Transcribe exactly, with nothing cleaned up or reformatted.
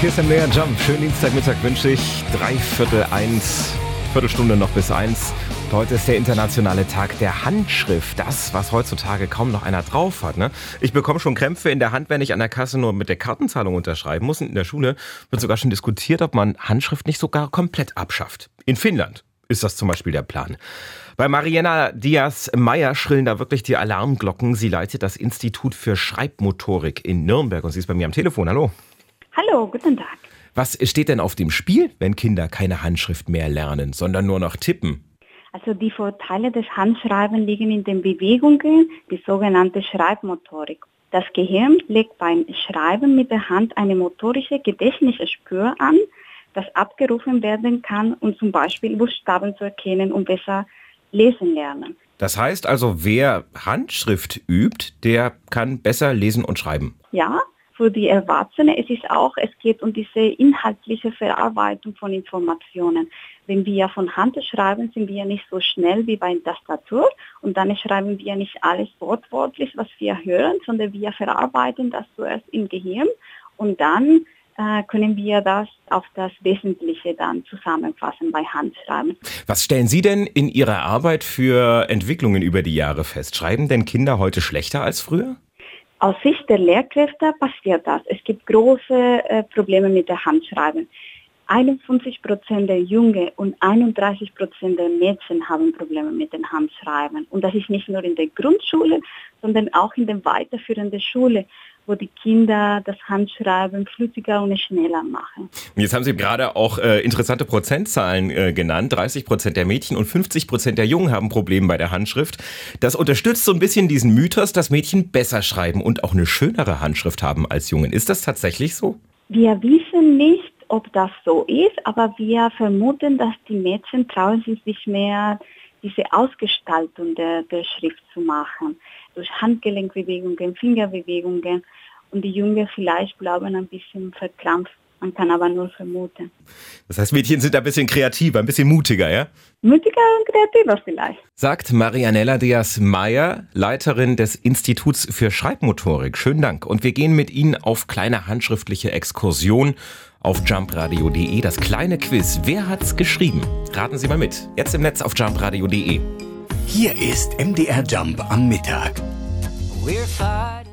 Hier ist M D R Jump. Schönen Dienstagmittag wünsche ich. Drei Viertel eins, Viertelstunde noch bis eins. Heute ist der internationale Tag der Handschrift. Das, was heutzutage kaum noch einer drauf hat. Ne? Ich bekomme schon Krämpfe in der Hand, wenn ich an der Kasse nur mit der Kartenzahlung unterschreiben muss. Und in der Schule wird sogar schon diskutiert, ob man Handschrift nicht sogar komplett abschafft. In Finnland ist das zum Beispiel der Plan. Bei Mariana Diaz-Meyer schrillen da wirklich die Alarmglocken. Sie leitet das Institut für Schreibmotorik in Nürnberg und sie ist bei mir am Telefon. Hallo. Hallo, guten Tag. Was steht denn auf dem Spiel, wenn Kinder keine Handschrift mehr lernen, sondern nur noch tippen? Also die Vorteile des Handschreibens liegen in den Bewegungen, die sogenannte Schreibmotorik. Das Gehirn legt beim Schreiben mit der Hand eine motorische Gedächtnisspur an, das abgerufen werden kann, um zum Beispiel Buchstaben zu erkennen und besser lesen lernen. Das heißt also, wer Handschrift übt, der kann besser lesen und schreiben? Ja, für die Erwachsenen es ist auch, es geht um diese inhaltliche Verarbeitung von Informationen. Wenn wir von Hand schreiben, sind wir nicht so schnell wie bei der Tastatur und dann schreiben wir nicht alles wortwörtlich, was wir hören, sondern wir verarbeiten das zuerst im Gehirn und dann äh, können wir das auf das Wesentliche dann zusammenfassen bei Handschreiben. Was stellen Sie denn in Ihrer Arbeit für Entwicklungen über die Jahre fest? Schreiben denn Kinder heute schlechter als früher? Aus Sicht der Lehrkräfte passiert das. Es gibt große äh, Probleme mit der Handschreiben. einundfünfzig Prozent der Jungen und einunddreißig Prozent der Mädchen haben Probleme mit dem Handschreiben. Und das ist nicht nur in der Grundschule, sondern auch in der weiterführenden Schule, wo die Kinder das Handschreiben flüssiger und schneller machen. Jetzt haben Sie gerade auch äh, interessante Prozentzahlen äh, genannt. dreißig Prozent der Mädchen und fünfzig Prozent der Jungen haben Probleme bei der Handschrift. Das unterstützt so ein bisschen diesen Mythos, dass Mädchen besser schreiben und auch eine schönere Handschrift haben als Jungen. Ist das tatsächlich so? Wir wissen nicht, ob das so ist, aber wir vermuten, dass die Mädchen trauen sich nicht mehr, diese Ausgestaltung der, der Schrift zu machen. Durch Handgelenkbewegungen, Fingerbewegungen und die Jungen vielleicht bleiben ein bisschen verkrampft. Man kann aber nur vermuten. Das heißt, Mädchen sind ein bisschen kreativer, ein bisschen mutiger, ja? Mutiger und kreativer vielleicht. Sagt Marianella Diaz-Meyer, Leiterin des Instituts für Schreibmotorik. Schönen Dank. Und wir gehen mit Ihnen auf kleine handschriftliche Exkursion auf jumpradio punkt de. Das kleine Quiz. Wer hat's geschrieben? Raten Sie mal mit. Jetzt im Netz auf jumpradio punkt de. Hier ist M D R Jump am Mittag. We're fighting.